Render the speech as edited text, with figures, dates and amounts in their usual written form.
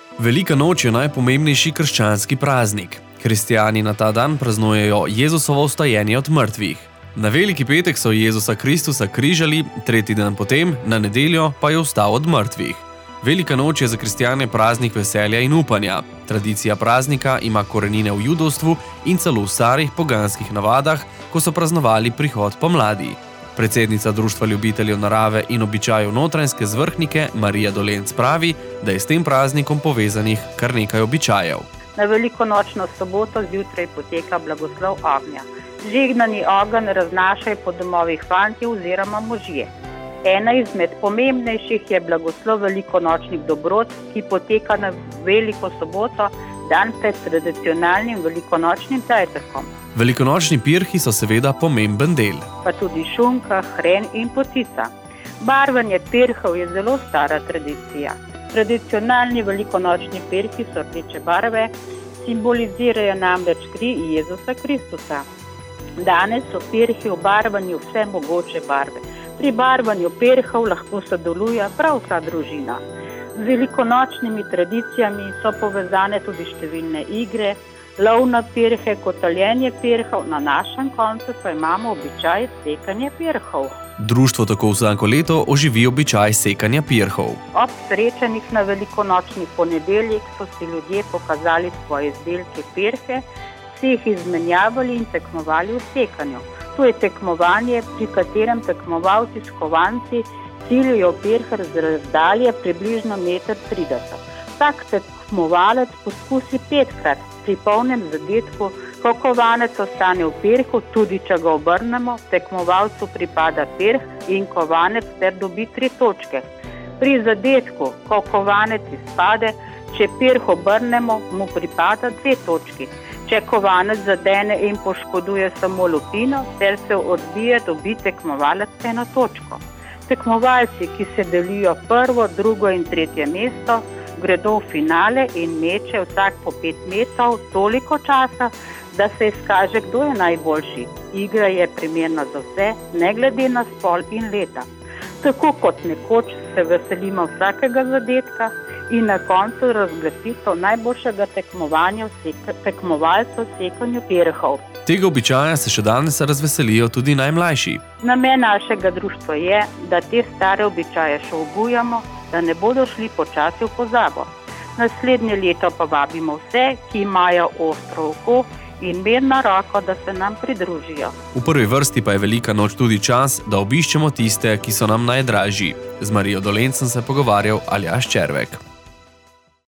Velika noč je najpomembnejši krščanski praznik. Kristjani na ta dan praznujejo Jezusovo vstajenje od mrtvih. Na Veliki petek so Jezusa Kristusa križali, tretji dan potem, na nedeljo, pa je vstal od mrtvih. Velika noč je za kristjane praznik veselja in upanja. Tradicija praznika ima korenine v judovstvu in celo v starih poganskih navadah, ko so praznovali prihod pomladi. Predsednica Društva ljubiteljev narave in običajev Notranjske Zvrhnike Marija Dolenc pravi, da je s tem praznikom povezanih kar nekaj običajev. Na velikonočno soboto zjutraj poteka blagoslov ognja. Žegnani ogenj raznašajo po domovih fantje oziroma možje. Ena izmed pomembnejših je blagoslov velikonočnih dobrot, ki poteka na Veliko soboto, dan pred tradicionalnim velikonočnim zajtrkom. Velikonočni pirhi so seveda pomemben del. Pa tudi šunka, hren in potica. Barvanje pirhov je zelo stara tradicija. Tradicionalni velikonočni pirhi so rdeče barve, simbolizirajo namreč kri Jezusa Kristusa. Danes so pirhi obarvani vse mogoče barve. Pri barvanju pirhov lahko sodeluje prav vsa družina. Z velikonočnimi tradicijami so povezane tudi številne igre, lov na pirhe, kotaljenje pirhov, na našem koncu pa imamo običaj sekanja pirhov. Društvo tako vsako leto oživi običaj sekanja pirhov. Ob srečanjih na velikonočni ponedeljek so si ljudje pokazali svoje izdelke pirhe, si jih izmenjavali in tekmovali v sekanju. To je tekmovanje, pri katerem tekmovalci s kovanci ciljajo pirhe z razdalje približno 1,30 m. Vsak tekmovalec poskusi 5-krat. Pri polnem zadetku, ko kovanec ostane v pirhu, tudi če ga obrnemo, tekmovalcu pripada pirh in kovanec ter dobi 3 točke. Pri zadetku, ko kovanec izpade, če pirh obrnemo, mu pripada 2 točki. Če kovanec zadene in poškoduje samo lupino, ter se odbije, dobi tekmovalec 1 točko. Tekmovalci, ki se delijo prvo, drugo in tretje mesto, gredo v finale in meče vsak po 5 metov toliko časa, da se izkaže, kdo je najboljši. Igra je primerna za vse, ne glede na spol in leta. Tako kot nekoč se veselimo vsakega zadetka in na koncu razglasitev najboljšega tekmovalca v sekanju pirhov. Tega običaja se še danes razveselijo tudi najmlajši. Namen našega društva je, da te stare običaje še obujamo, da ne bodo šli počasi v pozabo. Naslednje leto pa vabimo vse, ki imajo ostro oko in mirno roko, da se nam pridružijo. V prvi vrsti pa je velika noč tudi čas, da obiščemo tiste, ki so nam najdražji. Z Marijo Dolenc sem se pogovarjal Aljaž Červek.